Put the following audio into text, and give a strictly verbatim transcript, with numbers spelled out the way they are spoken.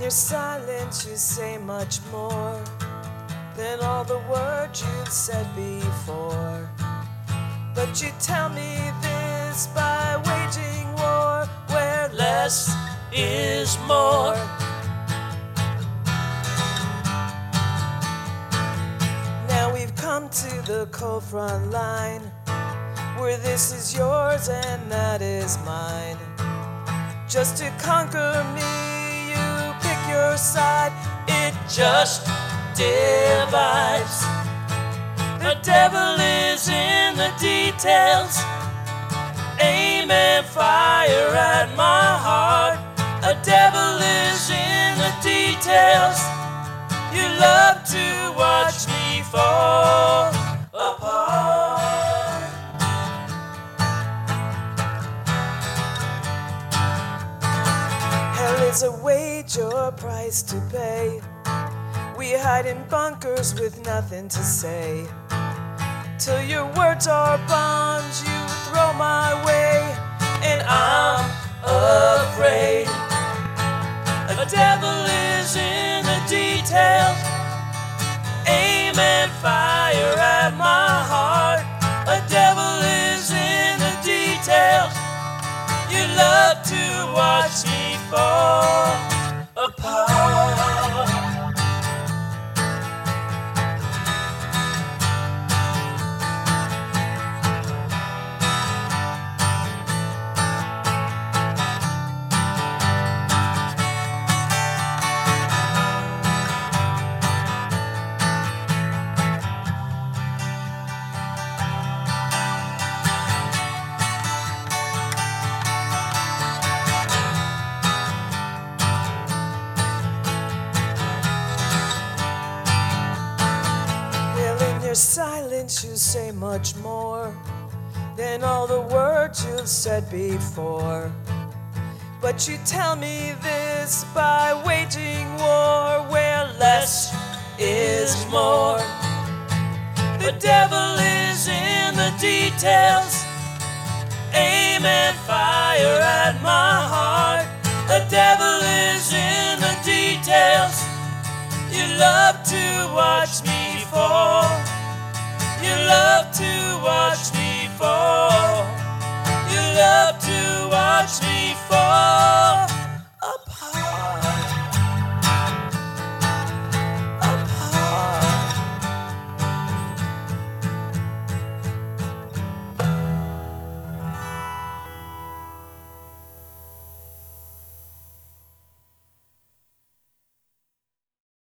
your silence you say much more than all the words you've said before. But you tell me this by waging war, where less is more. Now we've come to the cold front line, where this is yours and that is mine. Just to conquer me, you pick your side. It just divides. The devil is in the details. Aim and fire at my heart. The devil is in the details. You love to watch me fall apart. Hell is a wage or price to pay. We hide in bunkers with nothing to say, till your words are bombs you throw my way, and I'm afraid. The devil is in the details. Aim and fire at my heart. The devil is in the details. You love to watch me fall apart. In your silence you say much more than all the words you've said before. But you tell me this by waging war, where less is more. The devil is in the details. Aim and fire at my heart. The devil is in the details. You love to watch me fall. You love to watch me